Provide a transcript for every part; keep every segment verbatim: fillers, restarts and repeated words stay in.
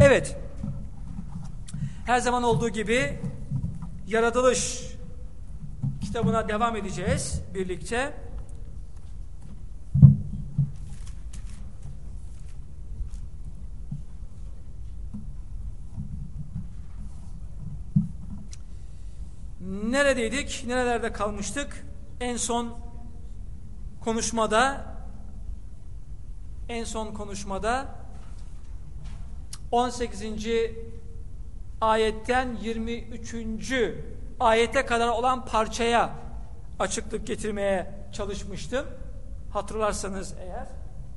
Evet, her zaman olduğu gibi Yaratılış kitabına devam edeceğiz birlikte. Neredeydik? Nerelerde kalmıştık? En son konuşmada en son konuşmada on sekizinci ayetten yirmi üçüncü ayete kadar olan parçaya açıklık getirmeye çalışmıştım. Hatırlarsanız eğer.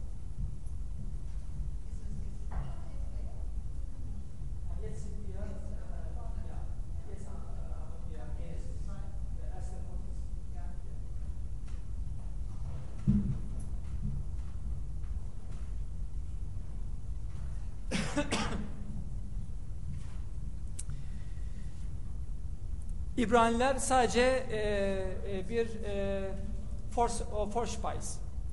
İbraniler sadece e, e, bir e, force force spice.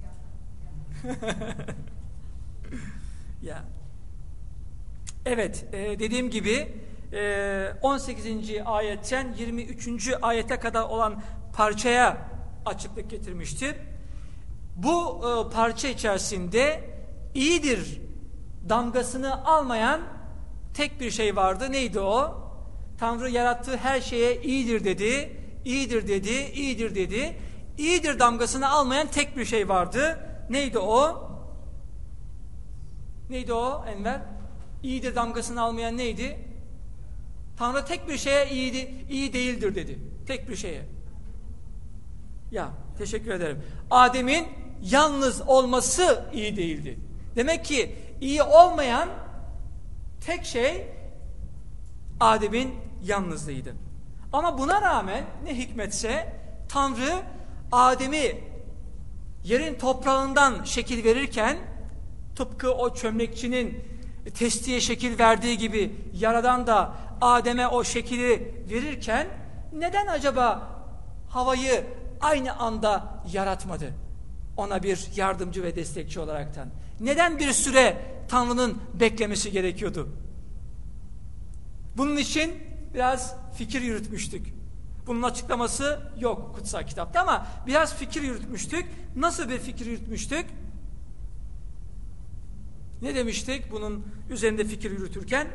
Ya. Evet, e, dediğim gibi e, on sekizinci ayetten yirmi üçüncü ayete kadar olan parçaya açıklık getirmişti. Bu e, parça içerisinde iyidir damgasını almayan tek bir şey vardı. Neydi o? Tanrı yarattığı her şeye iyidir dedi, iyidir dedi, iyidir dedi. İyidir damgasını almayan tek bir şey vardı. Neydi o? Neydi o Enver? İyidir damgasını almayan neydi? Tanrı tek bir şeye iyiydi, iyi değildir dedi. Tek bir şeye. Ya, teşekkür ederim. Adem'in yalnız olması iyi değildi. Demek ki iyi olmayan tek şey Adem'in yalnızlığıydı. Ama buna rağmen ne hikmetse Tanrı Adem'i yerin toprağından şekil verirken, tıpkı o çömlekçinin testiye şekil verdiği gibi Yaradan da Adem'e o şekili verirken neden acaba Havva'yı aynı anda yaratmadı? Ona bir yardımcı ve destekçi olaraktan. Neden bir süre Tanrı'nın beklemesi gerekiyordu? Bunun için biraz fikir yürütmüştük. Bunun açıklaması yok kutsal kitapta ama biraz fikir yürütmüştük. Nasıl bir fikir yürütmüştük? Ne demiştik bunun üzerinde fikir yürütürken?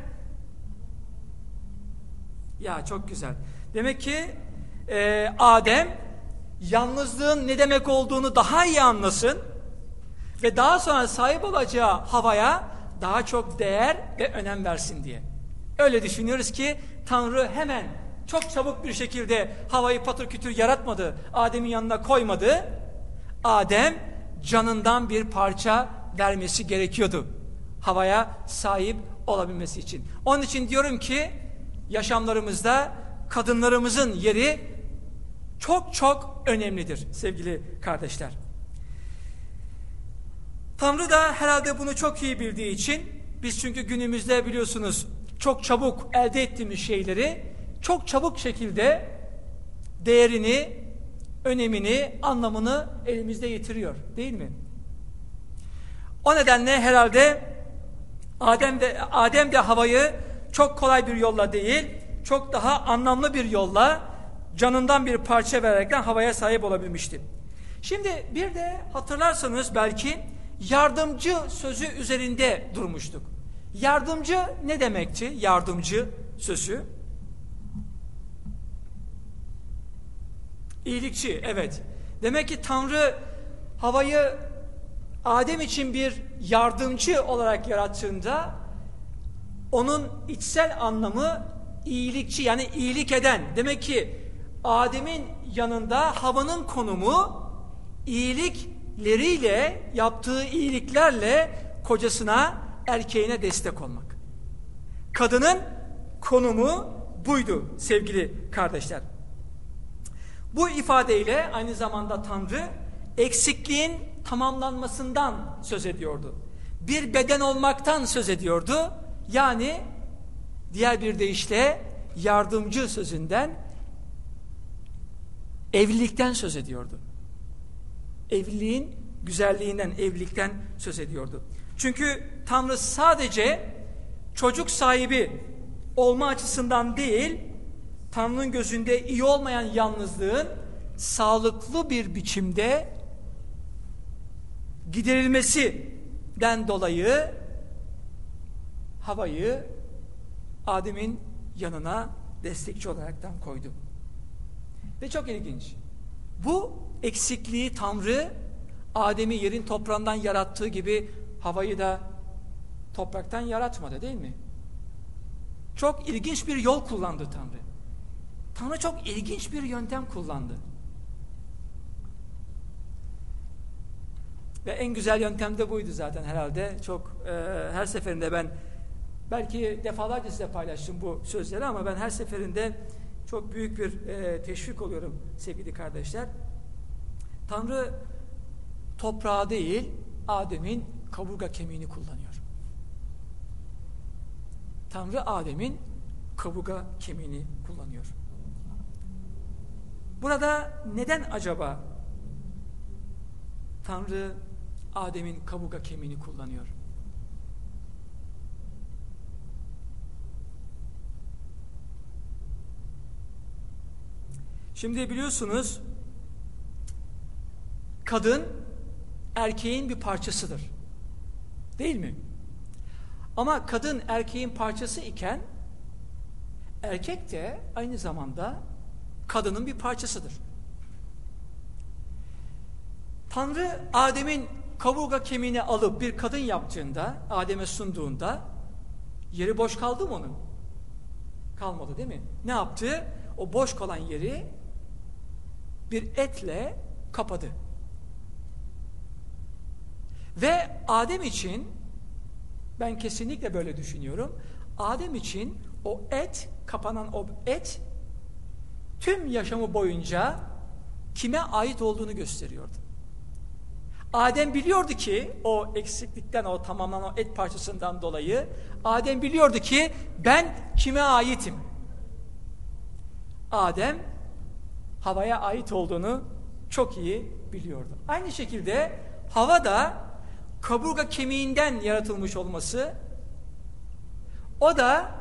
Ya çok güzel. Demek ki e, Adem yalnızlığın ne demek olduğunu daha iyi anlasın ve daha sonra sahip olacağı Havva'ya daha çok değer ve önem versin diye. Öyle düşünüyoruz ki Tanrı hemen çok çabuk bir şekilde Havva'yı patır kütür yaratmadı. Adem'in yanına koymadı. Adem canından bir parça vermesi gerekiyordu Havva'ya sahip olabilmesi için. Onun için diyorum ki yaşamlarımızda kadınlarımızın yeri çok çok önemlidir sevgili kardeşler. Tanrı da herhalde bunu çok iyi bildiği için biz çünkü günümüzde biliyorsunuz çok çabuk elde ettiğimiz şeyleri çok çabuk şekilde değerini, önemini, anlamını elimizde yitiriyor, değil mi? O nedenle herhalde Adem de Adem de Havva'yı çok kolay bir yolla değil, çok daha anlamlı bir yolla canından bir parça vererekten Havva'ya sahip olabilmişti. Şimdi bir de hatırlarsanız belki yardımcı sözü üzerinde durmuştuk. Yardımcı ne demekti? Yardımcı sözü. İyilikçi, evet. Demek ki Tanrı Havva'yı Adem için bir yardımcı olarak yarattığında onun içsel anlamı iyilikçi, yani iyilik eden. Demek ki Adem'in yanında Havva'nın konumu iyilikleriyle, yaptığı iyiliklerle kocasına, erkeğine destek olmak. Kadının konumu buydu sevgili kardeşler. Bu ifadeyle aynı zamanda Tanrı eksikliğin tamamlanmasından söz ediyordu. Bir beden olmaktan söz ediyordu. Yani diğer bir deyişle yardımcı sözünden, evlilikten söz ediyordu. Evliliğin güzelliğinden, evlilikten söz ediyordu. Çünkü Tanrı sadece çocuk sahibi olma açısından değil, Tanrı'nın gözünde iyi olmayan yalnızlığın sağlıklı bir biçimde giderilmesinden dolayı Havva'yı Adem'in yanına destekçi olaraktan koydu. Ve çok ilginç. Bu eksikliği Tanrı Adem'i yerin toprağından yarattığı gibi Havva'yı da topraktan yaratmadı, değil mi? Çok ilginç bir yol kullandı Tanrı. Tanrı çok ilginç bir yöntem kullandı. Ve en güzel yöntem de buydu zaten herhalde. Çok e, her seferinde ben belki defalarca size paylaştım bu sözleri ama ben her seferinde çok büyük bir e, teşvik oluyorum sevgili kardeşler. Tanrı toprağı değil, Adem'in kaburga kemiğini kullanıyor. Tanrı Adem'in kaburga kemiğini kullanıyor. Burada neden acaba Tanrı Adem'in kaburga kemiğini kullanıyor? Şimdi biliyorsunuz kadın erkeğin bir parçasıdır. Değil mi? Ama kadın erkeğin parçası iken erkek de aynı zamanda kadının bir parçasıdır. Tanrı Adem'in kaburga kemiğini alıp bir kadın yaptığında, Adem'e sunduğunda yeri boş kaldı mı onun? Kalmadı, değil mi? Ne yaptı? O boş kalan yeri bir etle kapadı. Ve Adem için, ben kesinlikle böyle düşünüyorum, Adem için o et, kapanan o et tüm yaşamı boyunca kime ait olduğunu gösteriyordu. Adem biliyordu ki o eksiklikten, o tamamlanan o et parçasından dolayı Adem biliyordu ki ben kime aitim? Adem Havva'ya ait olduğunu çok iyi biliyordu. Aynı şekilde Havva da kaburga kemiğinden yaratılmış olması, o da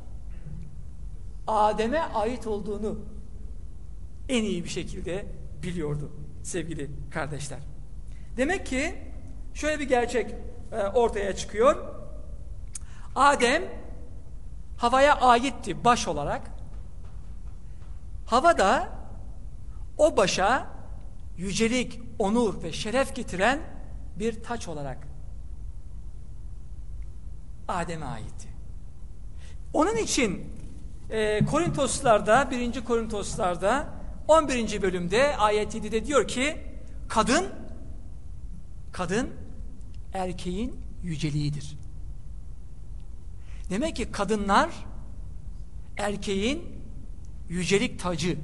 Adem'e ait olduğunu en iyi bir şekilde biliyordu sevgili kardeşler. Demek ki şöyle bir gerçek e, ortaya çıkıyor. Adem Havva'ya aitti baş olarak. Havva da o başa yücelik, onur ve şeref getiren bir taç olarak Adem'e aitti. Onun için e, Korintoslarda, birinci Korintoslarda on birinci bölümde ayet yedide diyor ki kadın kadın erkeğin yüceliğidir. Demek ki kadınlar erkeğin yücelik tacı.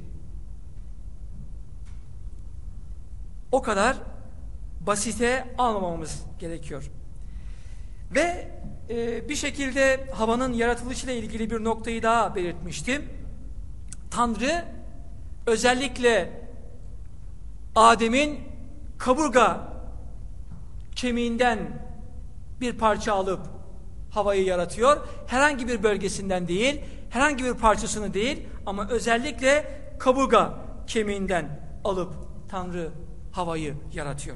O kadar basite almamamız gerekiyor. Ve e, bir şekilde Havva'nın yaratılışıyla ilgili bir noktayı daha belirtmiştim. Tanrı özellikle Adem'in kaburga kemiğinden bir parça alıp Havva'yı yaratıyor. Herhangi bir bölgesinden değil, herhangi bir parçasını değil ama özellikle kaburga kemiğinden alıp Tanrı Havva'yı yaratıyor.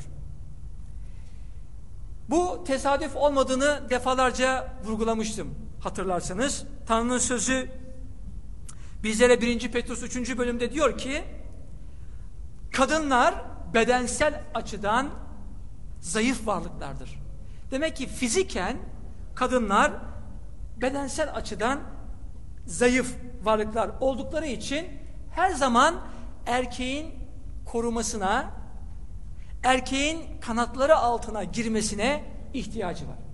Bu tesadüf olmadığını defalarca vurgulamıştım hatırlarsanız. Tanrı'nın sözü bizlere birinci Petrus üçüncü bölümde diyor ki kadınlar bedensel açıdan zayıf varlıklardır. Demek ki fiziken kadınlar bedensel açıdan zayıf varlıklar oldukları için her zaman erkeğin korumasına, erkeğin kanatları altına girmesine ihtiyacı var.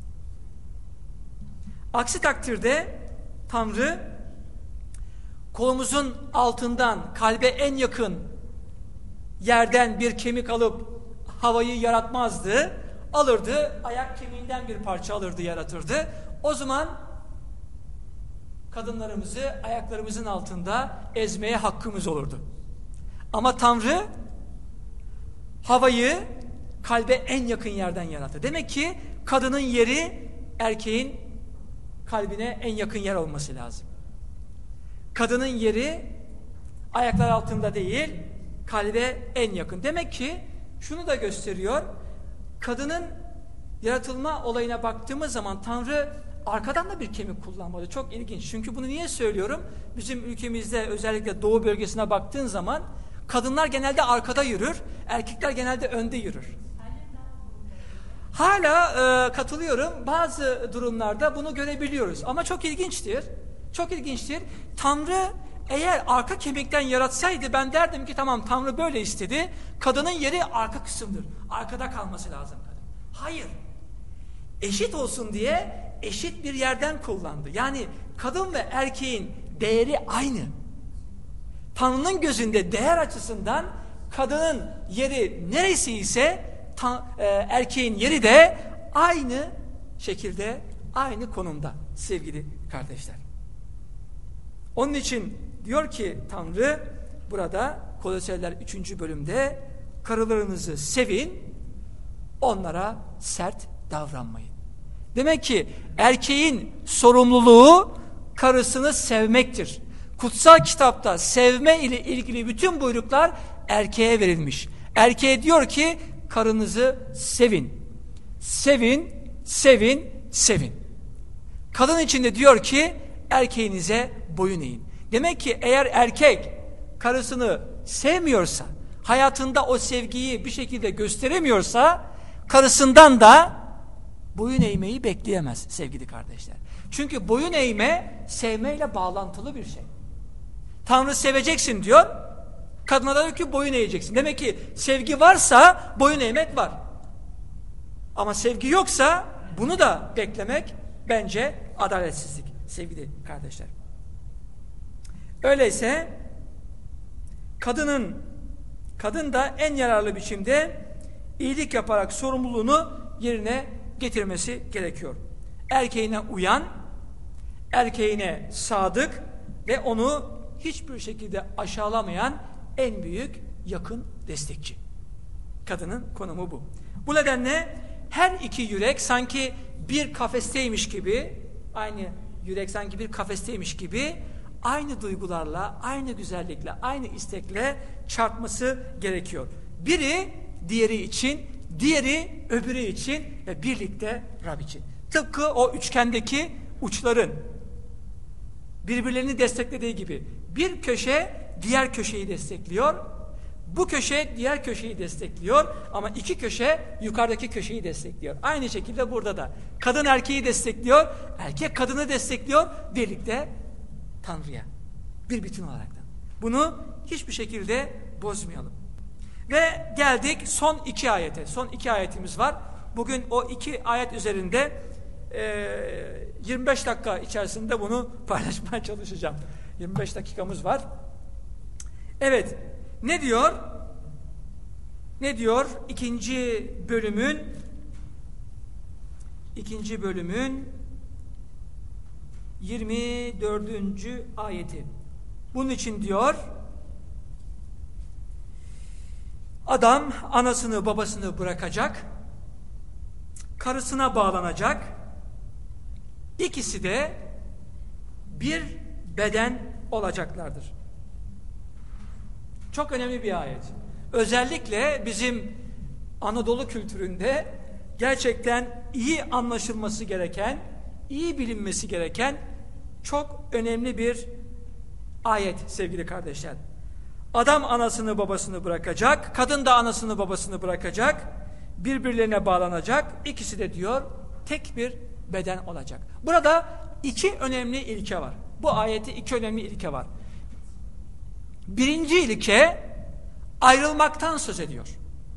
Aksi takdirde Tanrı kolumuzun altından kalbe en yakın yerden bir kemik alıp Havva'yı yaratmazdı. Alırdı, ayak kemiğinden bir parça alırdı, yaratırdı. O zaman kadınlarımızı ayaklarımızın altında ezmeye hakkımız olurdu. Ama Tanrı Havva'yı kalbe en yakın yerden yarattı. Demek ki kadının yeri erkeğin kalbine en yakın yer olması lazım. Kadının yeri ayaklar altında değil, kalbe en yakın. Demek ki şunu da gösteriyor. Kadının yaratılma olayına baktığımız zaman Tanrı arkadan da bir kemik kullanmadı. Çok ilginç. Çünkü bunu niye söylüyorum? Bizim ülkemizde özellikle doğu bölgesine baktığın zaman kadınlar genelde arkada yürür, erkekler genelde önde yürür. Hala e, katılıyorum. Bazı durumlarda bunu görebiliyoruz. Ama çok ilginçtir. Çok ilginçtir. Tanrı eğer arka kemikten yaratsaydı ben derdim ki tamam Tanrı böyle istedi. Kadının yeri arka kısımdır. Arkada kalması lazım kadın. Hayır. Eşit olsun diye eşit bir yerden kullandı. Yani kadın ve erkeğin değeri aynı. Tanrı'nın gözünde değer açısından kadının yeri neresi ise ta, e, erkeğin yeri de aynı şekilde, aynı konumda sevgili kardeşler. Onun için diyor ki Tanrı burada Kolosyalılar üçüncü bölümde karılarınızı sevin, onlara sert davranmayın. Demek ki erkeğin sorumluluğu karısını sevmektir. Kutsal kitapta sevme ile ilgili bütün buyruklar erkeğe verilmiş. Erkeğe diyor ki karınızı sevin. Sevin, sevin, sevin. Kadın için de diyor ki erkeğinize boyun eğin. Demek ki eğer erkek karısını sevmiyorsa, hayatında o sevgiyi bir şekilde gösteremiyorsa, karısından da boyun eğmeyi bekleyemez sevgili kardeşler. Çünkü boyun eğme sevmeyle bağlantılı bir şey. Tanrı seveceksin diyor, kadına da diyor ki boyun eğeceksin. Demek ki sevgi varsa boyun eğmek var. Ama sevgi yoksa bunu da beklemek bence adaletsizlik sevgili kardeşler. Öyleyse kadının kadın da en yararlı biçimde iyilik yaparak sorumluluğunu yerine getirmesi gerekiyor. Erkeğine uyan, erkeğine sadık ve onu hiçbir şekilde aşağılamayan en büyük yakın destekçi. Kadının konumu bu. Bu nedenle her iki yürek sanki bir kafesteymiş gibi, aynı yürek sanki bir kafesteymiş gibi aynı duygularla, aynı güzellikle, aynı istekle çarpması gerekiyor. Biri diğeri için, diğeri öbürü için ve birlikte Rab için. Tıpkı o üçgendeki uçların birbirlerini desteklediği gibi bir köşe diğer köşeyi destekliyor, bu köşe diğer köşeyi destekliyor ama iki köşe yukarıdaki köşeyi destekliyor. Aynı şekilde burada da kadın erkeği destekliyor, erkek kadını destekliyor, birlikte Tanrı'ya bir bütün olaraktan. Bunu hiçbir şekilde bozmayalım. Ve geldik son iki ayete. Son iki ayetimiz var. Bugün o iki ayet üzerinde e, yirmi beş dakika içerisinde bunu paylaşmaya çalışacağım. yirmi beş dakikamız var. Evet. Ne diyor? Ne diyor? İkinci bölümün ikinci bölümün yirmi dördüncü ayeti. Bunun için diyor, adam anasını babasını bırakacak, karısına bağlanacak, ikisi de bir beden olacaklardır. Çok önemli bir ayet. Özellikle bizim Anadolu kültüründe gerçekten iyi anlaşılması gereken, iyi bilinmesi gereken çok önemli bir ayet sevgili kardeşler. Adam anasını babasını bırakacak, kadın da anasını babasını bırakacak, birbirlerine bağlanacak, ikisi de diyor tek bir beden olacak. Burada iki önemli ilke var. Bu ayette iki önemli ilke var. Birinci ilke ayrılmaktan söz ediyor.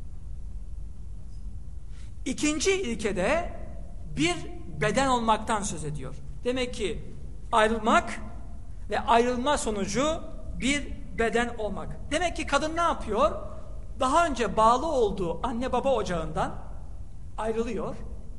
İkinci ilke de bir beden olmaktan söz ediyor. Demek ki ayrılmak ve ayrılma sonucu bir beden olmak. Demek ki kadın ne yapıyor? Daha önce bağlı olduğu anne baba ocağından ayrılıyor.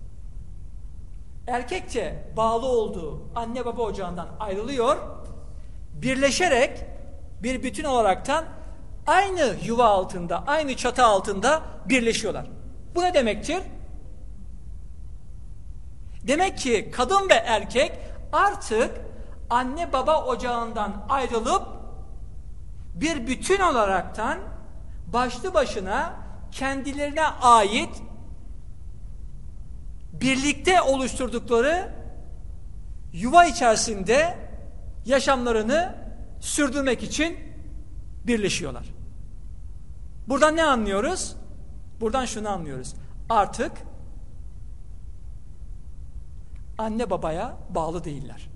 Erkekçe bağlı olduğu anne baba ocağından ayrılıyor. Birleşerek bir bütün olaraktan aynı yuva altında, aynı çatı altında birleşiyorlar. Bu ne demektir? Demek ki kadın ve erkek artık anne baba ocağından ayrılıp bir bütün olaraktan başlı başına kendilerine ait birlikte oluşturdukları yuva içerisinde yaşamlarını sürdürmek için birleşiyorlar. Buradan ne anlıyoruz? Buradan şunu anlıyoruz. Artık anne babaya bağlı değiller.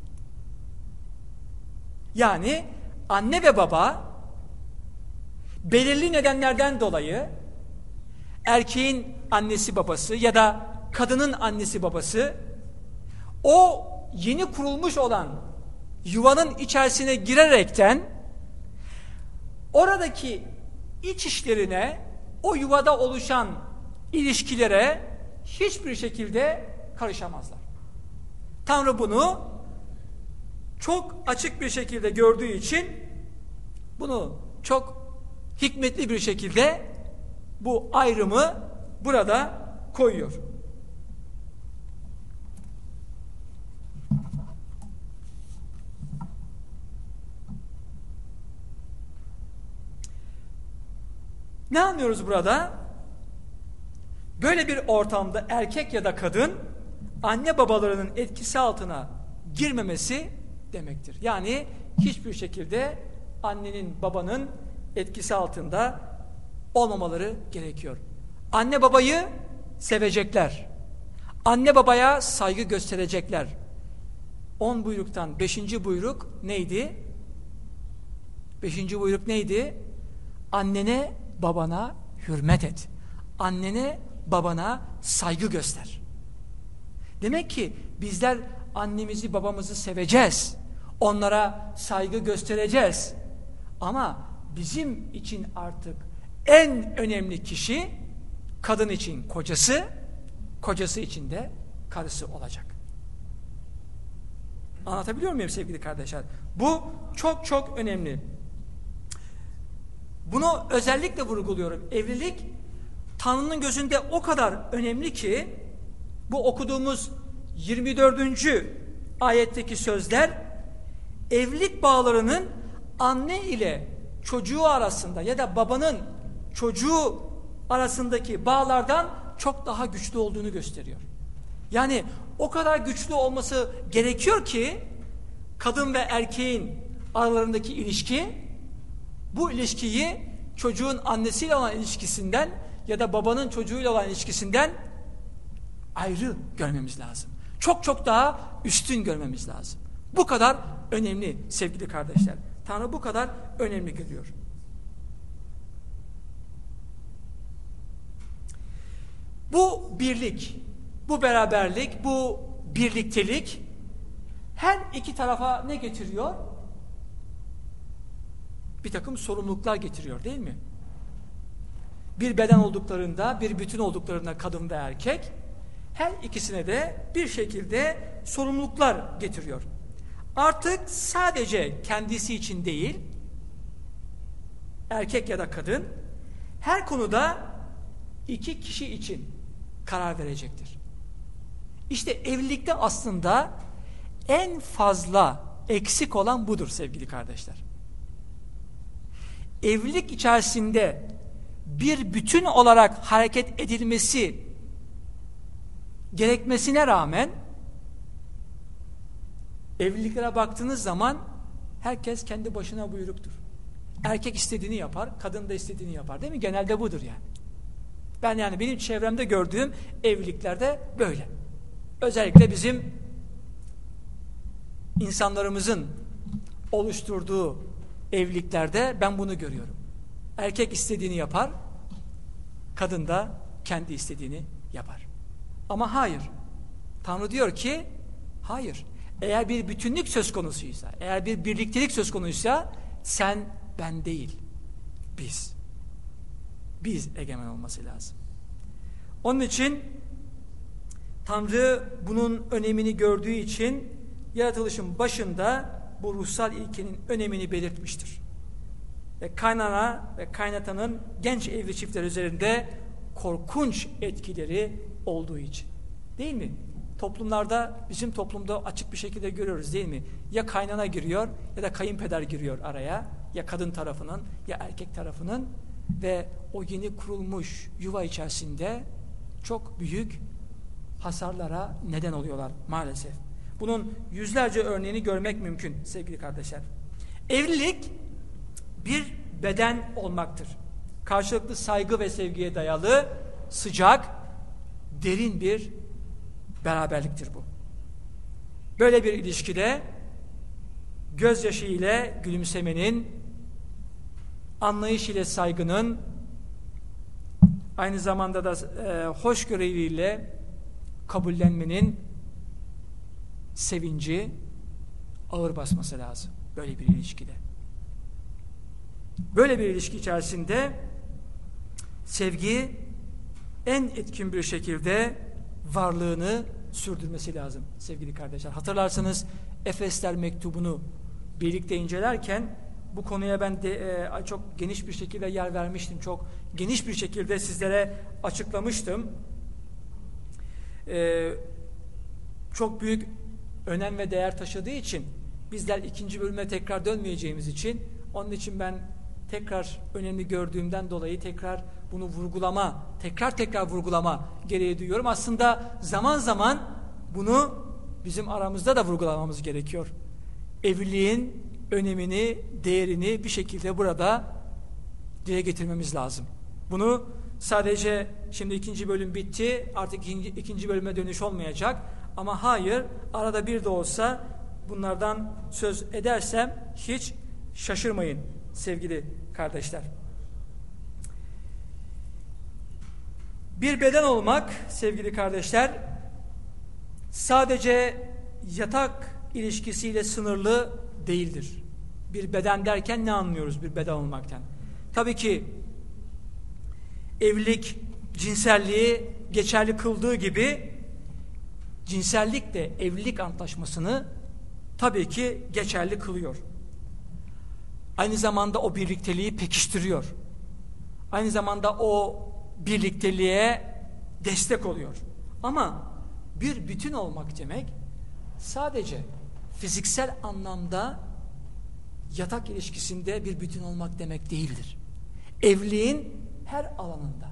Yani anne ve baba belirli nedenlerden dolayı erkeğin annesi babası ya da kadının annesi babası o yeni kurulmuş olan yuvanın içerisine girerekten oradaki iç işlerine, o yuvada oluşan ilişkilere hiçbir şekilde karışamazlar. Tanrı bunu çok açık bir şekilde gördüğü için bunu çok hikmetli bir şekilde bu ayrımı burada koyuyor. Ne anlıyoruz burada? Böyle bir ortamda erkek ya da kadın anne babalarının etkisi altına girmemesi demektir. Yani hiçbir şekilde annenin babanın etkisi altında olmamaları gerekiyor. Anne babayı sevecekler. Anne babaya saygı gösterecekler. On buyruktan beşinci buyruk neydi? Beşinci buyruk neydi? Annene babana hürmet et. Annene babana saygı göster. Demek ki bizler annemizi babamızı seveceğiz. Onlara saygı göstereceğiz. Ama bizim için artık en önemli kişi kadın için kocası, kocası için de karısı olacak. Anlatabiliyor muyum sevgili kardeşler? Bu çok çok önemli. Bunu özellikle vurguluyorum. Evlilik Tanrı'nın gözünde o kadar önemli ki bu okuduğumuz yirmi dördüncü ayetteki sözler evlilik bağlarının anne ile çocuğu arasında ya da babanın çocuğu arasındaki bağlardan çok daha güçlü olduğunu gösteriyor. Yani o kadar güçlü olması gerekiyor ki kadın ve erkeğin aralarındaki ilişki, bu ilişkiyi çocuğun annesiyle olan ilişkisinden ya da babanın çocuğuyla olan ilişkisinden ayrı görmemiz lazım. Çok çok daha üstün görmemiz lazım. Bu kadar önemli sevgili kardeşler. Tanrı bu kadar önemli görüyor. Bu birlik, bu beraberlik, bu birliktelik her iki tarafa ne getiriyor? Bir takım sorumluluklar getiriyor değil mi? Bir beden olduklarında, bir bütün olduklarında kadın ve erkek her ikisine de bir şekilde sorumluluklar getiriyor. Artık sadece kendisi için değil, erkek ya da kadın her konuda iki kişi için karar verecektir. İşte evlilikte aslında en fazla eksik olan budur sevgili kardeşler. Evlilik içerisinde bir bütün olarak hareket edilmesi gerekmesine rağmen evliliklere baktığınız zaman herkes kendi başına buyruktur. Erkek istediğini yapar, kadın da istediğini yapar değil mi? Genelde budur yani. Ben yani benim çevremde gördüğüm evliliklerde böyle. Özellikle bizim insanlarımızın oluşturduğu evliliklerde ben bunu görüyorum. Erkek istediğini yapar, kadın da kendi istediğini yapar. Ama hayır. Tanrı diyor ki, hayır. Eğer bir bütünlük söz konusuysa, eğer bir birliktelik söz konusuysa, sen, ben değil, biz. Biz egemen olması lazım. Onun için Tanrı bunun önemini gördüğü için yaratılışın başında bu ruhsal ilkenin önemini belirtmiştir. Ve kaynana ve kaynatanın genç evli çiftler üzerinde korkunç etkileri olduğu için. Değil mi? toplumlarda, bizim toplumda açık bir şekilde görüyoruz değil mi? Ya kaynana giriyor ya da kayınpeder giriyor araya. Ya kadın tarafının ya erkek tarafının ve o yeni kurulmuş yuva içerisinde çok büyük hasarlara neden oluyorlar maalesef. Bunun yüzlerce örneğini görmek mümkün sevgili kardeşler. Evlilik bir beden olmaktır. Karşılıklı saygı ve sevgiye dayalı sıcak, derin bir beraberliktir bu. Böyle bir ilişkide gözyaşı ile gülümsemenin, anlayış ile saygının, aynı zamanda da e, hoşgörüyle kabullenmenin sevinci ağır basması lazım. Böyle bir ilişkide. Böyle bir ilişki içerisinde sevgi en etkin bir şekilde varlığını sürdürmesi lazım sevgili kardeşler. Hatırlarsanız Efesler mektubunu birlikte incelerken bu konuya ben de e, çok geniş bir şekilde yer vermiştim. Çok geniş bir şekilde sizlere açıklamıştım. E, çok büyük önem ve değer taşıdığı için bizler ikinci bölüme tekrar dönmeyeceğimiz için onun için ben tekrar önemli gördüğümden dolayı tekrar bunu vurgulama, tekrar tekrar vurgulama gereği duyuyorum. Aslında zaman zaman bunu bizim aramızda da vurgulamamız gerekiyor. Evliliğin önemini, değerini bir şekilde burada dile getirmemiz lazım. Bunu sadece şimdi ikinci bölüm bitti, artık ikinci, ikinci bölüme dönüş olmayacak. Ama hayır, arada bir de olsa bunlardan söz edersem hiç şaşırmayın sevgili kardeşler. Bir beden olmak sevgili kardeşler sadece yatak ilişkisiyle sınırlı değildir. Bir beden derken ne anlıyoruz bir beden olmaktan? Tabii ki evlilik cinselliği geçerli kıldığı gibi cinsellik de evlilik antlaşmasını tabii ki geçerli kılıyor. Aynı zamanda o birlikteliği pekiştiriyor. Aynı zamanda o birlikteliğe destek oluyor. Ama bir bütün olmak demek sadece fiziksel anlamda yatak ilişkisinde bir bütün olmak demek değildir. Evliliğin her alanında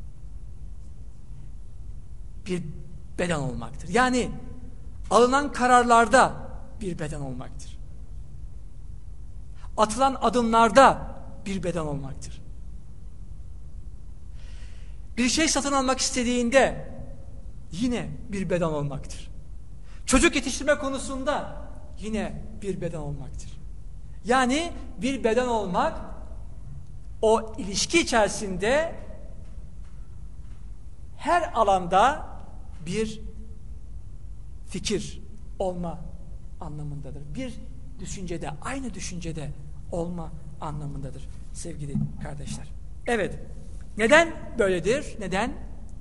bir beden olmaktır. Yani alınan kararlarda bir beden olmaktır. Atılan adımlarda bir beden olmaktır. Bir şey satın almak istediğinde yine bir beden olmaktır. Çocuk yetiştirme konusunda yine bir beden olmaktır. Yani bir beden olmak o ilişki içerisinde her alanda bir fikir olma anlamındadır. Bir düşüncede, aynı düşüncede olma anlamındadır sevgili kardeşler. Evet. Neden böyledir? Neden?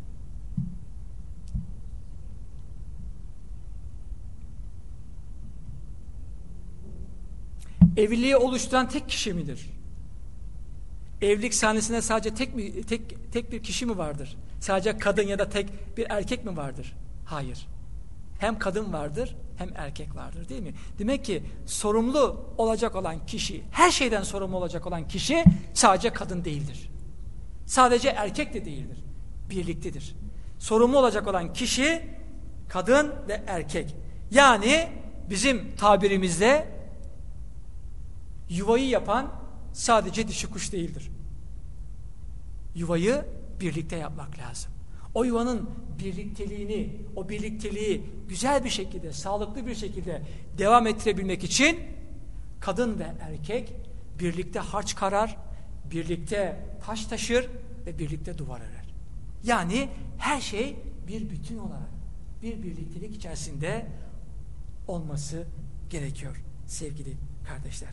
Evliliği oluşturan tek kişi midir? Evlilik sahnesinde sadece tek mi, tek tek bir kişi mi vardır? Sadece kadın ya da tek bir erkek mi vardır? Hayır. Hem kadın vardır, hem erkek vardır, değil mi? Demek ki sorumlu olacak olan kişi, her şeyden sorumlu olacak olan kişi sadece kadın değildir. Sadece erkek de değildir. Birliktedir. Sorumlu olacak olan kişi kadın ve erkek. Yani bizim tabirimizde yuvayı yapan sadece dişi kuş değildir. Yuvayı birlikte yapmak lazım. O yuvanın birlikteliğini, o birlikteliği güzel bir şekilde, sağlıklı bir şekilde devam ettirebilmek için kadın ve erkek birlikte harç karar, birlikte taş taşır ve birlikte duvar örer. Yani her şey bir bütün olarak, bir birliktelik içerisinde olması gerekiyor sevgili kardeşler.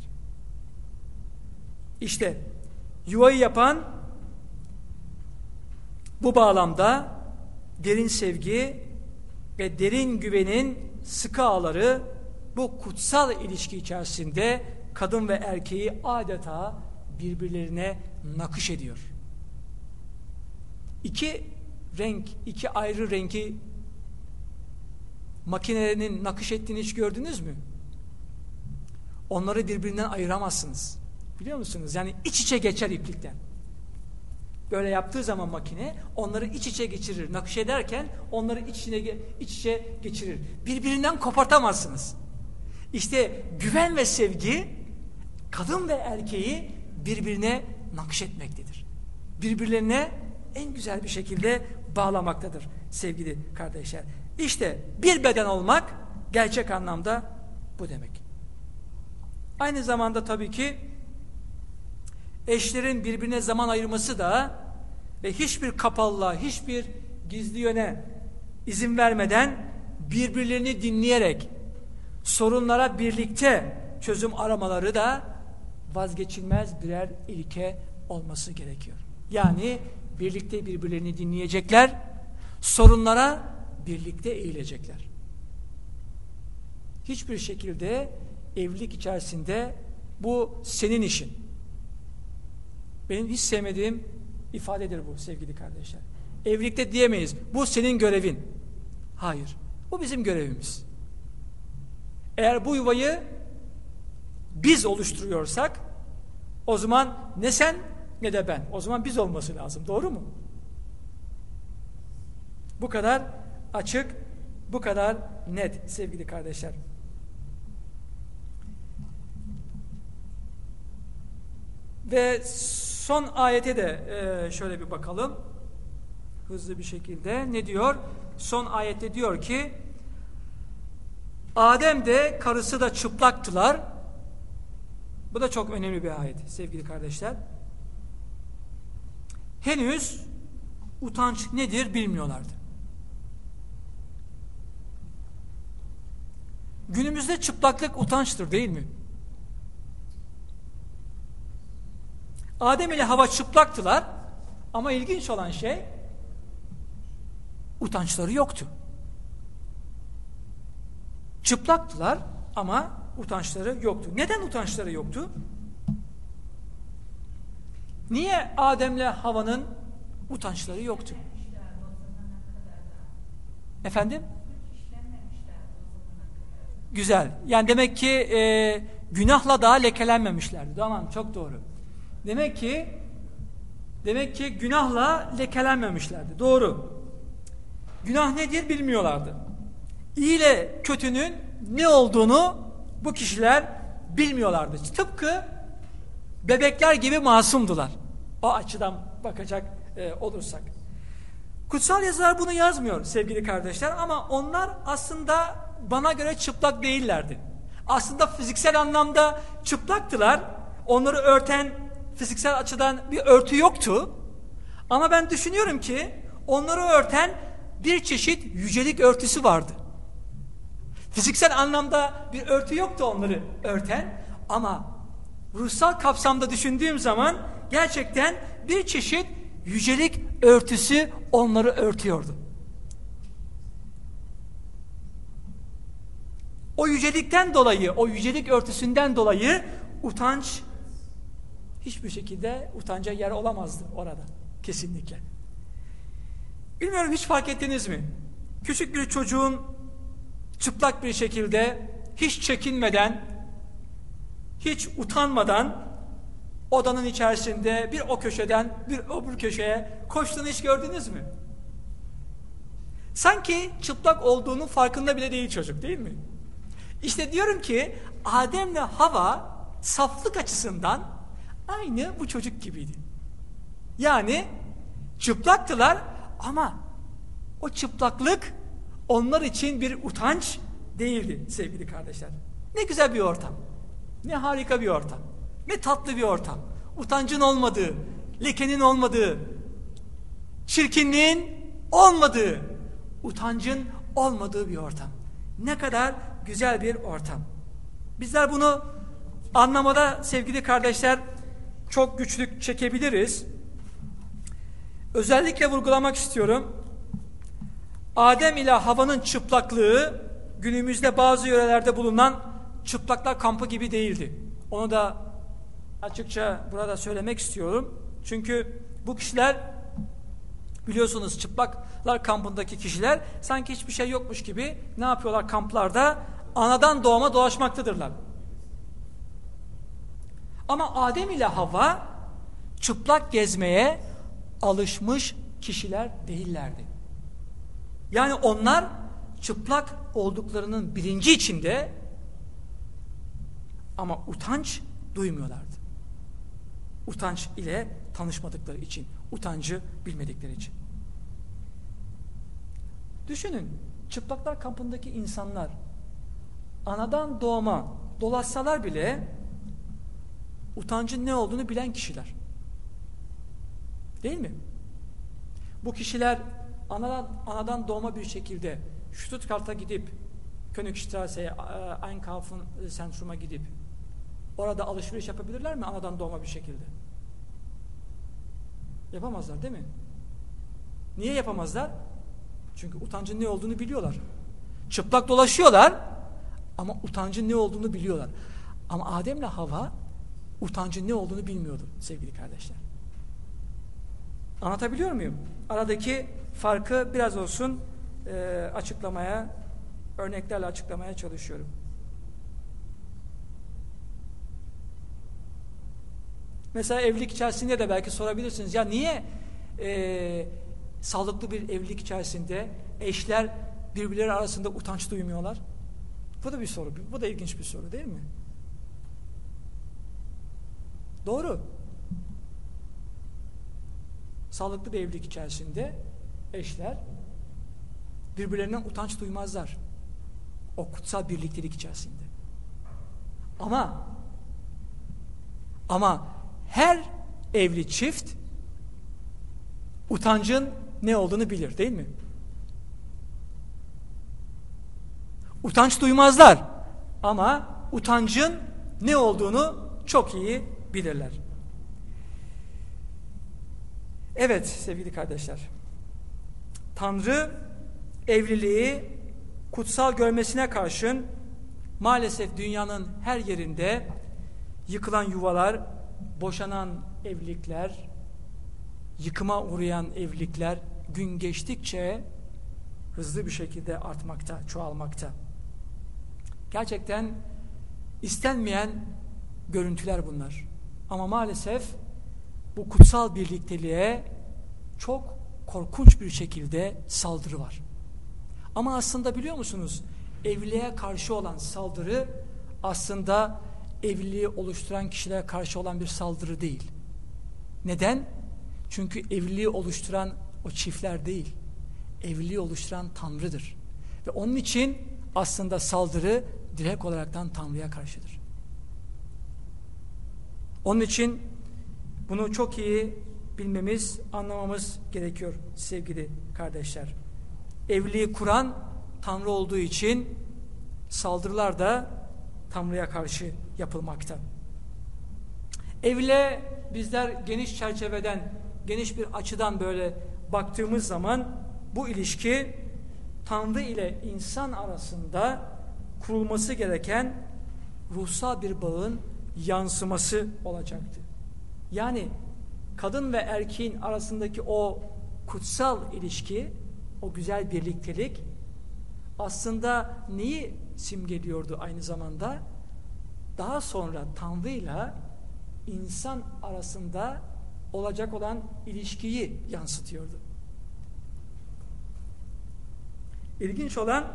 İşte yuvayı yapan bu bağlamda derin sevgi ve derin güvenin sıkı ağları bu kutsal ilişki içerisinde kadın ve erkeği adeta birbirlerine nakış ediyor. İki renk, iki ayrı rengi makinenin nakış ettiğini hiç gördünüz mü? Onları birbirinden ayıramazsınız. Biliyor musunuz? Yani iç içe geçer iplikten. Böyle yaptığı zaman makine onları iç içe geçirir. Nakış ederken onları iç içe, iç içe geçirir. Birbirinden kopartamazsınız. İşte güven ve sevgi kadın ve erkeği birbirine nakış etmektedir. Birbirlerine en güzel bir şekilde bağlamaktadır sevgili kardeşler. İşte bir beden olmak gerçek anlamda bu demek. Aynı zamanda tabii ki eşlerin birbirine zaman ayırması da ve hiçbir kapalılığa, hiçbir gizli yöne izin vermeden birbirlerini dinleyerek sorunlara birlikte çözüm aramaları da vazgeçilmez birer ilke olması gerekiyor. Yani birlikte birbirlerini dinleyecekler, sorunlara birlikte eğilecekler. Hiçbir şekilde evlilik içerisinde bu senin işin. Benim hiç sevmediğim ifadedir bu sevgili kardeşler. Evlilikte diyemeyiz. Bu senin görevin. Hayır. Bu bizim görevimiz. Eğer bu yuvayı biz oluşturuyorsak o zaman ne sen ne de ben. O zaman biz olması lazım. Doğru mu? Bu kadar açık, bu kadar net sevgili kardeşler. Ve son ayete de e, şöyle bir bakalım. Hızlı bir şekilde. Ne diyor? Son ayette diyor ki Adem de karısı da çıplaktılar. Bu da çok önemli bir ayet sevgili kardeşler. Henüz utanç nedir bilmiyorlardı. Günümüzde çıplaklık utançtır değil mi? Adem ile Havva çıplaktılar ama ilginç olan şey utançları yoktu. Çıplaktılar ama utançları yoktu. Neden utançları yoktu? Niye Adem'le Havva'nın utançları yoktu? Efendim? Güzel. Yani demek ki e, günahla daha lekelenmemişlerdi. Tamam, çok doğru. Demek ki demek ki günahla lekelenmemişlerdi. Doğru. Günah nedir bilmiyorlardı. İyi ile kötünün ne olduğunu bu kişiler bilmiyorlardı. Tıpkı bebekler gibi masumdular. O açıdan bakacak e, olursak. Kutsal yazılar bunu yazmıyor sevgili kardeşler ama onlar aslında bana göre çıplak değillerdi. Aslında fiziksel anlamda çıplaktılar. Onları örten fiziksel açıdan bir örtü yoktu. Ama ben düşünüyorum ki onları örten bir çeşit yücelik örtüsü vardı. Fiziksel anlamda bir örtü yoktu onları örten ama ruhsal kapsamda düşündüğüm zaman gerçekten bir çeşit yücelik örtüsü onları örtüyordu. O yücelikten dolayı, o yücelik örtüsünden dolayı utanç hiçbir şekilde utanca yer olamazdı orada. Kesinlikle. Bilmiyorum hiç fark ettiniz mi? Küçük bir çocuğun çıplak bir şekilde hiç çekinmeden, hiç utanmadan odanın içerisinde bir o köşeden bir öbür köşeye koştuğunu hiç gördünüz mü? Sanki çıplak olduğunun farkında bile değil çocuk, değil mi? İşte diyorum ki Adem'le Havva saflık açısından aynı bu çocuk gibiydi. Yani çıplaktılar ama o çıplaklık onlar için bir utanç değildi sevgili kardeşler. Ne güzel bir ortam. Ne harika bir ortam. Ne tatlı bir ortam. Utancın olmadığı, lekenin olmadığı, çirkinliğin olmadığı, utancın olmadığı bir ortam. Ne kadar güzel bir ortam. Bizler bunu anlamada sevgili kardeşler çok güçlük çekebiliriz. Özellikle vurgulamak istiyorum. Adem ile Havva'nın çıplaklığı günümüzde bazı yörelerde bulunan çıplaklar kampı gibi değildi. Onu da açıkça burada söylemek istiyorum. Çünkü bu kişiler Biliyorsunuz çıplaklar kampındaki kişiler sanki hiçbir şey yokmuş gibi ne yapıyorlar kamplarda? Anadan doğma dolaşmaktadırlar. Ama Adem ile Havva çıplak gezmeye alışmış kişiler değillerdi. Yani onlar çıplak olduklarının bilinci içinde ama utanç duymuyorlardı. Utanç ile tanışmadıkları için, utancı bilmedikleri için. Düşünün, çıplaklar kampındaki insanlar anadan doğma dolaşsalar bile utancın ne olduğunu bilen kişiler. Değil mi? Bu kişiler anadan, anadan doğma bir şekilde Stuttgart'a gidip Königstrasse'ye, Einkaufen Zentrum'a gidip orada alışveriş yapabilirler mi anadan doğma bir şekilde? Yapamazlar değil mi? Niye yapamazlar? Çünkü utancın ne olduğunu biliyorlar. Çıplak dolaşıyorlar ama utancın ne olduğunu biliyorlar. Ama Adem'le Havva utancın ne olduğunu bilmiyordu sevgili kardeşler. Anlatabiliyor muyum? Aradaki farkı biraz olsun e, açıklamaya, örneklerle açıklamaya çalışıyorum. Mesela evlilik içerisinde de belki sorabilirsiniz. Ya niye e, sağlıklı bir evlilik içerisinde eşler birbirleri arasında utanç duymuyorlar? Bu da bir soru. Bu da ilginç bir soru değil mi? Doğru. Sağlıklı bir evlilik içerisinde eşler birbirlerinden utanç duymazlar. O kutsal birliktelik içerisinde. Ama ama her evli çift utancın ne olduğunu bilir değil mi? Utanç duymazlar ama utancın ne olduğunu çok iyi bilirler. Evet sevgili kardeşler, Tanrı evliliği kutsal görmesine karşın maalesef dünyanın her yerinde yıkılan yuvalar, boşanan evlilikler, yıkıma uğrayan evlilikler gün geçtikçe hızlı bir şekilde artmakta, çoğalmakta. Gerçekten istenmeyen görüntüler bunlar. Ama maalesef bu kutsal birlikteliğe çok korkunç bir şekilde saldırı var. Ama aslında biliyor musunuz? Evliliğe karşı olan saldırı aslında evliliği oluşturan kişilere karşı olan bir saldırı değil. Neden? Çünkü evliliği oluşturan o çiftler değil. Evliliği oluşturan Tanrı'dır. Ve onun için aslında saldırı direkt olaraktan Tanrı'ya karşıdır. Onun için bunu çok iyi bilmemiz, anlamamız gerekiyor sevgili kardeşler. Evliliği kuran Tanrı olduğu için saldırılar da Tanrı'ya karşı yapılmakta. Evliliğe bizler geniş çerçeveden, geniş bir açıdan böyle baktığımız zaman bu ilişki Tanrı ile insan arasında kurulması gereken ruhsal bir bağın yansıması olacaktı. Yani kadın ve erkeğin arasındaki o kutsal ilişki, o güzel birliktelik aslında neyi simgeliyordu aynı zamanda? Daha sonra Tanrı'yla insan arasında olacak olan ilişkiyi yansıtıyordu. İlginç olan,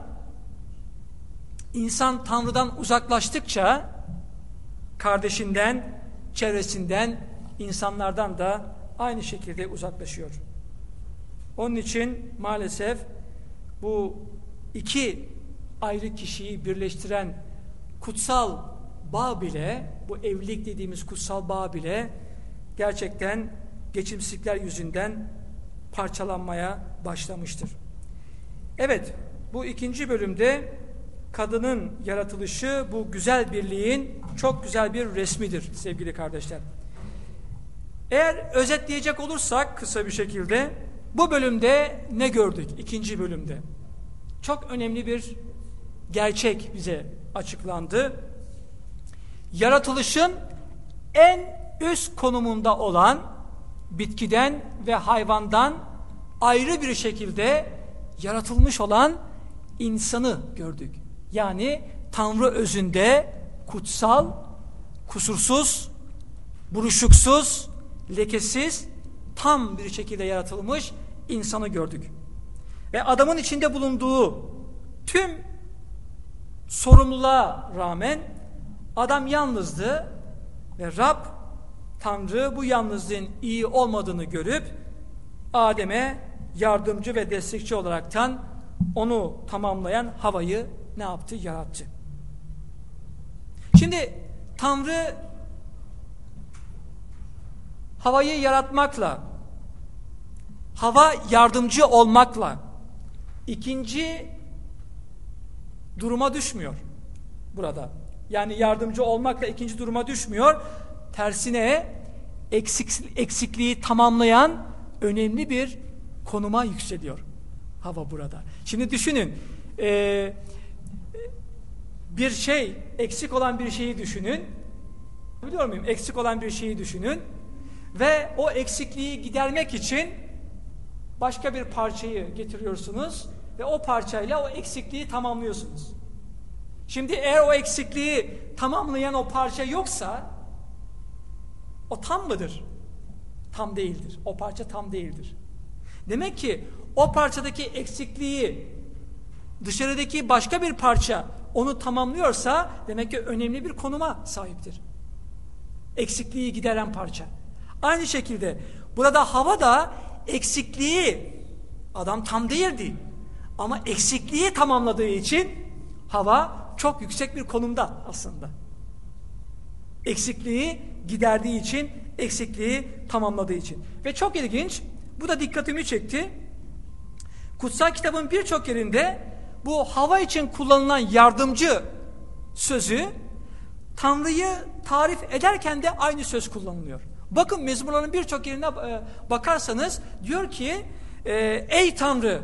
insan Tanrı'dan uzaklaştıkça kardeşinden, çevresinden, insanlardan da aynı şekilde uzaklaşıyor. Onun için maalesef bu iki ayrı kişiyi birleştiren kutsal bağ bile, bu evlilik dediğimiz kutsal bağ bile gerçekten geçimsizlikler yüzünden parçalanmaya başlamıştır. Evet, bu ikinci bölümde kadının yaratılışı bu güzel birliğin çok güzel bir resmidir sevgili kardeşler. Eğer özetleyecek olursak kısa bir şekilde bu bölümde ne gördük? İkinci bölümde çok önemli bir gerçek bize açıklandı. Yaratılışın en üst konumunda olan bitkiden ve hayvandan ayrı bir şekilde yaratılmış olan insanı gördük. Yani Tanrı özünde kutsal, kusursuz, buruşuksuz, lekesiz, tam bir şekilde yaratılmış insanı gördük. Ve adamın içinde bulunduğu tüm sorumluluğa rağmen adam yalnızdı ve Rab Tanrı bu yalnızlığın iyi olmadığını görüp Adem'e yardımcı ve destekçi olaraktan onu tamamlayan Havva'yı ne yaptı? Yarattı. Şimdi Tanrı Havva'yı yaratmakla, Havva yardımcı olmakla ikinci duruma düşmüyor burada. Yani yardımcı olmakla ikinci duruma düşmüyor. Tersine eksik, eksikliği tamamlayan önemli bir konuma yükseliyor Havva burada. Şimdi düşünün, e, bir şey, eksik olan bir şeyi düşünün. Biliyor muyum? Eksik olan bir şeyi düşünün. Ve o eksikliği gidermek için başka bir parçayı getiriyorsunuz ve o parçayla o eksikliği tamamlıyorsunuz. Şimdi eğer o eksikliği tamamlayan o parça yoksa o tam mıdır? Tam değildir. O parça tam değildir. Demek ki o parçadaki eksikliği dışarıdaki başka bir parça onu tamamlıyorsa demek ki önemli bir konuma sahiptir. Eksikliği gideren parça. Aynı şekilde burada Havva da eksikliği, adam tam değildi ama eksikliği tamamladığı için Havva çok yüksek bir konumda aslında. Eksikliği giderdiği için, eksikliği tamamladığı için. Ve çok ilginç, bu da dikkatimi çekti. Kutsal kitabın birçok yerinde bu Havva için kullanılan yardımcı sözü Tanrı'yı tarif ederken de aynı söz kullanılıyor. Bakın mezmurların birçok yerine e, bakarsanız diyor ki e, ey Tanrı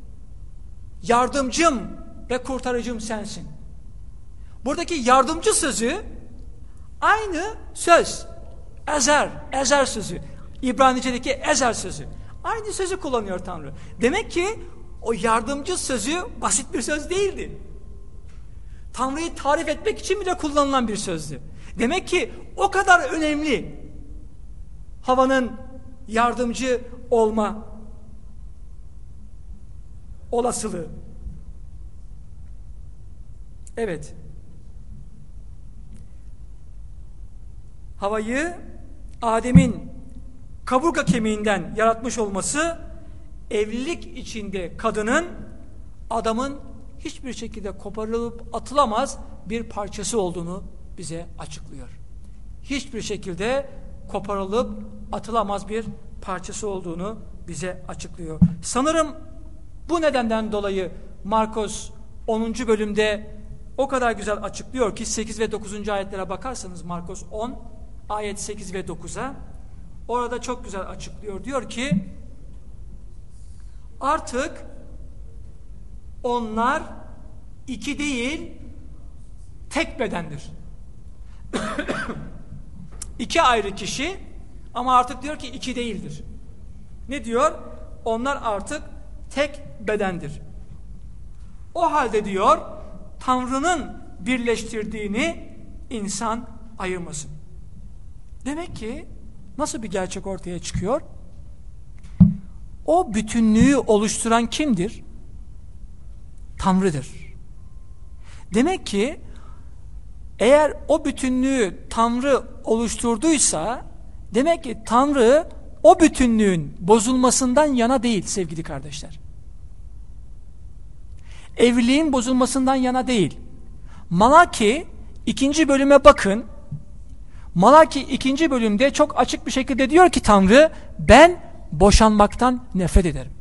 yardımcım ve kurtarıcım sensin. Buradaki yardımcı sözü aynı söz. Ezer, ezer sözü. İbranice'deki ezer sözü. Aynı sözü kullanıyor Tanrı. Demek ki o yardımcı sözü basit bir söz değildi. Tanrı'yı tarif etmek için bile kullanılan bir sözdü. Demek ki o kadar önemli Havva'nın yardımcı olma olasılığı. Evet. Havva'yı Adem'in kaburga kemiğinden yaratmış olması evlilik içinde kadının adamın hiçbir şekilde koparılıp atılamaz bir parçası olduğunu bize açıklıyor. Hiçbir şekilde koparılıp atılamaz bir parçası olduğunu bize açıklıyor. Sanırım bu nedenden dolayı Markos onuncu bölümde o kadar güzel açıklıyor ki sekiz ve dokuzuncu ayetlere bakarsanız Markos on ayet sekiz ve dokuza orada çok güzel açıklıyor. Diyor ki artık onlar iki değil tek bedendir. İki ayrı kişi ama artık diyor ki iki değildir. Ne diyor? Onlar artık tek bedendir. O halde diyor Tanrı'nın birleştirdiğini insan ayırmasın. Demek ki nasıl bir gerçek ortaya çıkıyor? O bütünlüğü oluşturan kimdir? Tanrı'dır. Demek ki eğer o bütünlüğü Tanrı oluşturduysa demek ki Tanrı o bütünlüğün bozulmasından yana değil sevgili kardeşler. Evliliğin bozulmasından yana değil. Malaki ikinci bölüme bakın. Malaki ikinci bölümde çok açık bir şekilde diyor ki Tanrı ben boşanmaktan nefret ederim.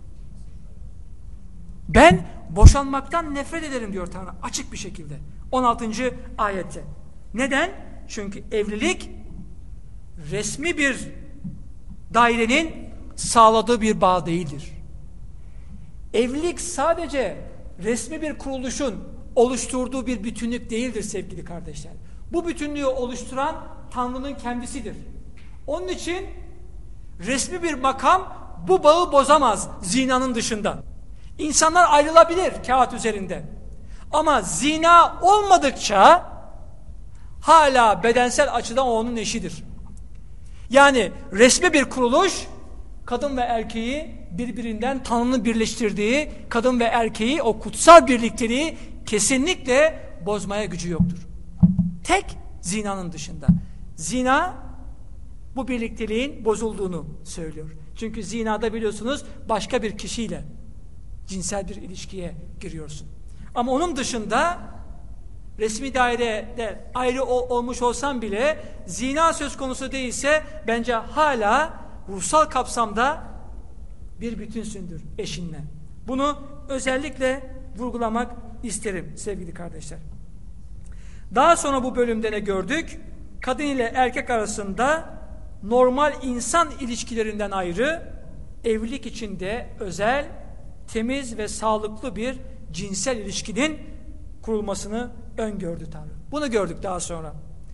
Ben boşanmaktan nefret ederim diyor Tanrı açık bir şekilde. on altıncı ayette. Neden? Çünkü evlilik resmi bir dairenin sağladığı bir bağ değildir. Evlilik sadece resmi bir kuruluşun oluşturduğu bir bütünlük değildir sevgili kardeşler. Bu bütünlüğü oluşturan Tanrı'nın kendisidir. Onun için resmi bir makam bu bağı bozamaz zinanın dışında. İnsanlar ayrılabilir kağıt üzerinde. Ama zina olmadıkça hala bedensel açıdan o onun eşidir. Yani resmi bir kuruluş kadın ve erkeği birbirinden Tanrı'nın birleştirdiği kadın ve erkeği o kutsal birlikteliği kesinlikle bozmaya gücü yoktur. Tek zinanın dışında. Zina bu birlikteliğin bozulduğunu söylüyor. Çünkü zinada biliyorsunuz başka bir kişiyle cinsel bir ilişkiye giriyorsun. Ama onun dışında resmi dairede ayrı olmuş olsam bile zina söz konusu değilse bence hala ruhsal kapsamda bir bütünsündür eşinle. Bunu özellikle vurgulamak isterim sevgili kardeşler. Daha sonra bu bölümde ne gördük? Kadın ile erkek arasında normal insan ilişkilerinden ayrı, evlilik içinde özel, temiz ve sağlıklı bir cinsel ilişkinin kurulmasını öngördü Tanrı. Bunu gördük daha sonra.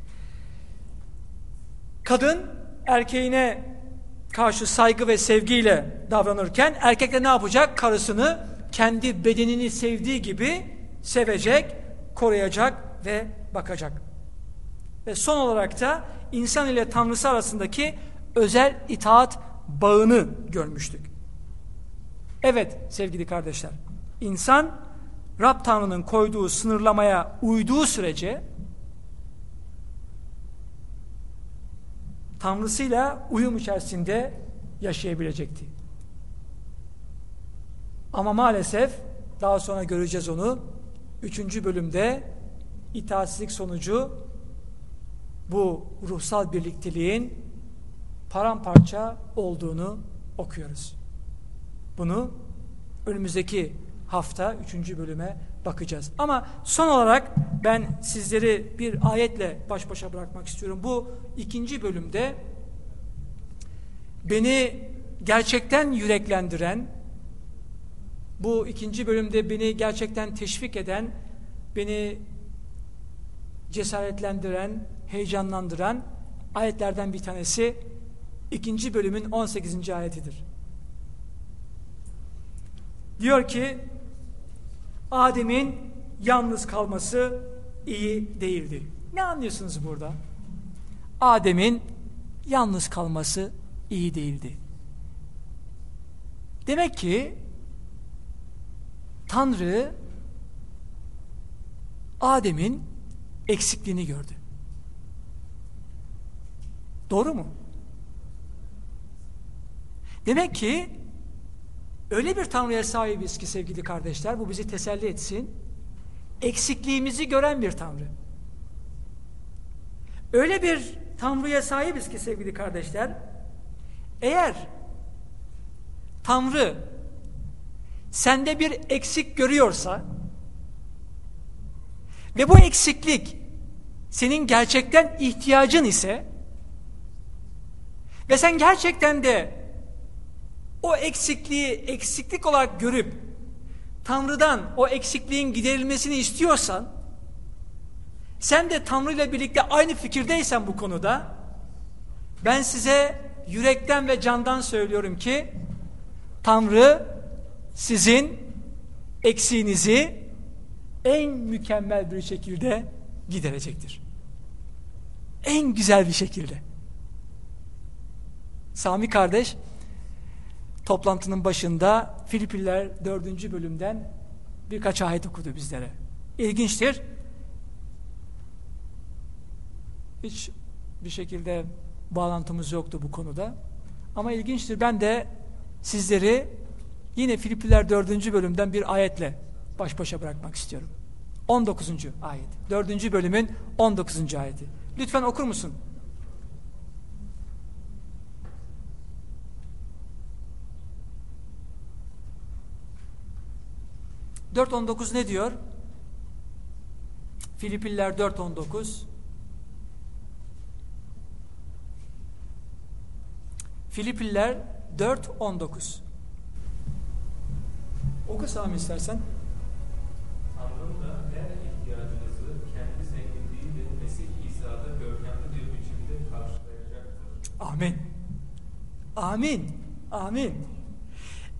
Kadın erkeğine karşı saygı ve sevgiyle davranırken erkek de ne yapacak? Karısını kendi bedenini sevdiği gibi sevecek, koruyacak ve bakacak. Ve son olarak da insan ile Tanrısı arasındaki özel itaat bağını görmüştük. Evet sevgili kardeşler, insan Rab Tanrı'nın koyduğu sınırlamaya uyduğu sürece Tanrısıyla uyum içerisinde yaşayabilecekti. Ama maalesef daha sonra göreceğiz onu. Üçüncü bölümde itaatsizlik sonucu bu ruhsal birlikteliğin paramparça olduğunu okuyoruz. Bunu önümüzdeki hafta üçüncü bölüme bakacağız. Ama son olarak ben sizleri bir ayetle baş başa bırakmak istiyorum. Bu ikinci bölümde beni gerçekten yüreklendiren, bu ikinci bölümde beni gerçekten teşvik eden, beni cesaretlendiren, heyecanlandıran ayetlerden bir tanesi ikinci bölümün on sekizinci ayetidir. Diyor ki Adem'in yalnız kalması iyi değildi. Ne anlıyorsunuz burada? Adem'in yalnız kalması iyi değildi. Demek ki Tanrı Adem'in eksikliğini gördü. Doğru mu? Demek ki öyle bir Tanrı'ya sahibiz ki sevgili kardeşler, bu bizi teselli etsin. Eksikliğimizi gören bir Tanrı. Öyle bir Tanrı'ya sahibiz ki sevgili kardeşler, eğer Tanrı sende bir eksik görüyorsa ve bu eksiklik senin gerçekten ihtiyacın ise ve sen gerçekten de o eksikliği eksiklik olarak görüp Tanrı'dan o eksikliğin giderilmesini istiyorsan, sen de Tanrı ile birlikte aynı fikirdeysen bu konuda, ben size yürekten ve candan söylüyorum ki Tanrı sizin eksiğinizi en mükemmel bir şekilde giderecektir. En güzel bir şekilde. Sami kardeş toplantının başında Filipliler dördüncü bölümden birkaç ayet okudu bizlere. İlginçtir. Hiç bir şekilde bağlantımız yoktu bu konuda. Ama ilginçtir. Ben de sizleri yine Filipliler dördüncü bölümden bir ayetle baş başa bırakmak istiyorum. on dokuzuncu ayet. dördüncü bölümün on dokuzuncu ayeti. Lütfen okur musun? dört on dokuz ne diyor? Filipliler dört on dokuz. Filipliler dört on dokuz. Oku Sami istersen. Tanrım da her ihtiyacınızı kendi zenginliğiyle Mesih İsa'da görkemli bir biçimde karşılayacaktır. Amin. Amin. Amin.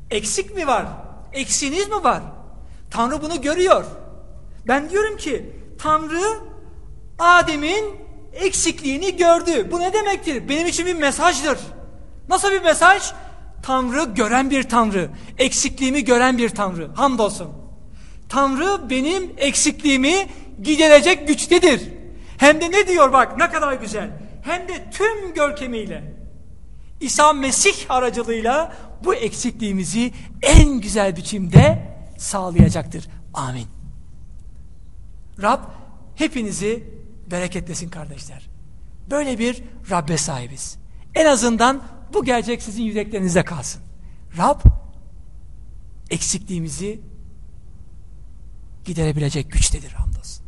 Eksik mi var? Eksiğiniz mi var? Tanrı bunu görüyor. Ben diyorum ki Tanrı Adem'in eksikliğini gördü. Bu ne demektir? Benim için bir mesajdır. Nasıl bir mesaj? Tanrı gören bir Tanrı. Eksikliğimi gören bir Tanrı. Hamdolsun. Tanrı benim eksikliğimi giderecek güçtedir. Hem de ne diyor bak ne kadar güzel. Hem de tüm görkemiyle. İsa Mesih aracılığıyla bu eksikliğimizi en güzel biçimde sağlayacaktır. Amin. Rab hepinizi bereketlesin kardeşler. Böyle bir Rabbe sahibiz. En azından bu gerçek sizin yüreklerinizde kalsın. Rab eksikliğimizi giderebilecek güçtedir hamdolsun.